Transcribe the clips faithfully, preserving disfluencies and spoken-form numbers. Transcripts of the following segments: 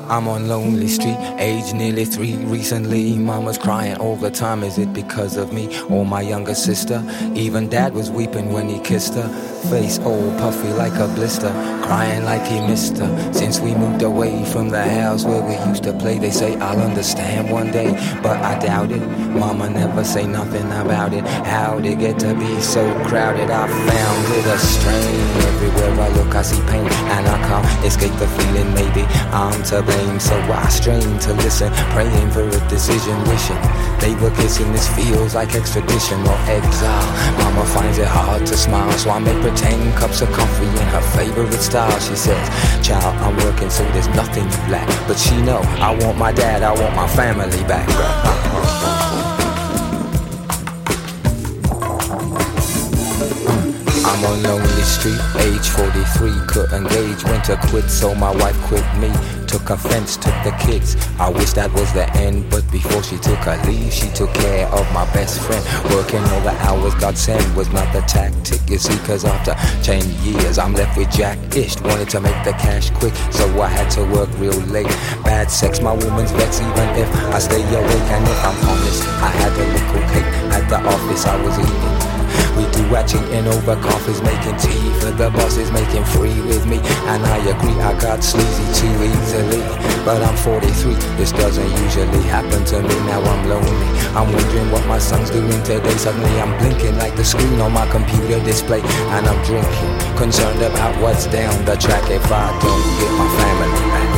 I'm on lonely street, age nearly three. Recently, mama's crying all the time. Is it because of me or my younger sister? Even dad was weeping when he kissed her. Face all puffy like a blister, crying like he missed her. Since we moved away from the house where we used to play, they say I'll understand one day, but I doubt it. Mama never say nothing about it. How'd it get to be so crowded? I found it a strain. Everywhere I look I see pain, and I can't escape the feeling maybe I'm to blame. So I strain to listen, praying for a decision, wishing they were kissing. This feels like extradition or exile. Mama finds it hard to smile, so I make pretend cups of coffee in her favorite style. She says, child, I'm working so there's nothing you lack. But she know, I want my dad, I want my family back. I'm on lonely street, age forty-three, couldn't gauge when to quit, so my wife quit me. Took offense, took the kids. I wish that was the end, but before she took her leave, she took care of my best friend. Working all the hours God sent was not the tactic, you see, cause after ten years I'm left with Jack-ish. Wanted to make the cash quick, so I had to work real late. Bad sex, my woman's vex, even if I stay awake. And if I'm honest, I had a little cake at the office I was eating. We do watching in over coffees, making tea for the bosses, making free with me. And I agree, I got sleazy too easily. But I'm forty-three, this doesn't usually happen to me. Now I'm lonely, I'm wondering what my son's doing today. Suddenly I'm blinking like the screen on my computer display. And I'm drinking, concerned about what's down the track if I don't get my family back.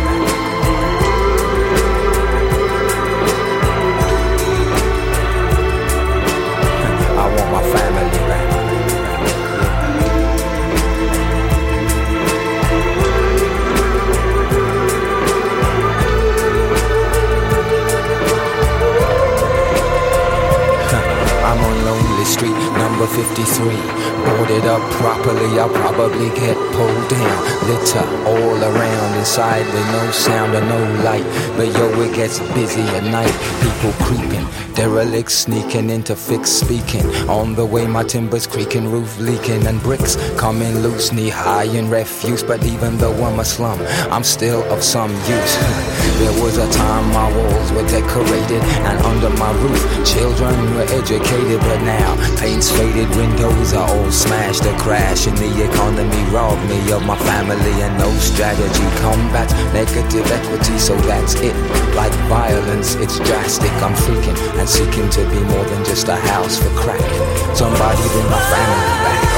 Street number fifty-three, boarded up properly, I'll probably get pulled down. Litter all around, inside with no sound or no light. But yo, it gets busy at night, people creeping, derelicts sneaking into fixed speaking. On the way my timber's creaking, roof leaking, and bricks coming loose, knee high in refuse. But even though I'm a slum, I'm still of some use. There was a time my walls were decorated, and under my roof children were educated. But now paint's faded, windows are all smashed. A crash in the economy robbed me of my family, and no strategy combats negative equity. So that's it, like violence, it's drastic. I'm freaking and seeking to be more than just a house for crack. Somebody bring my family back.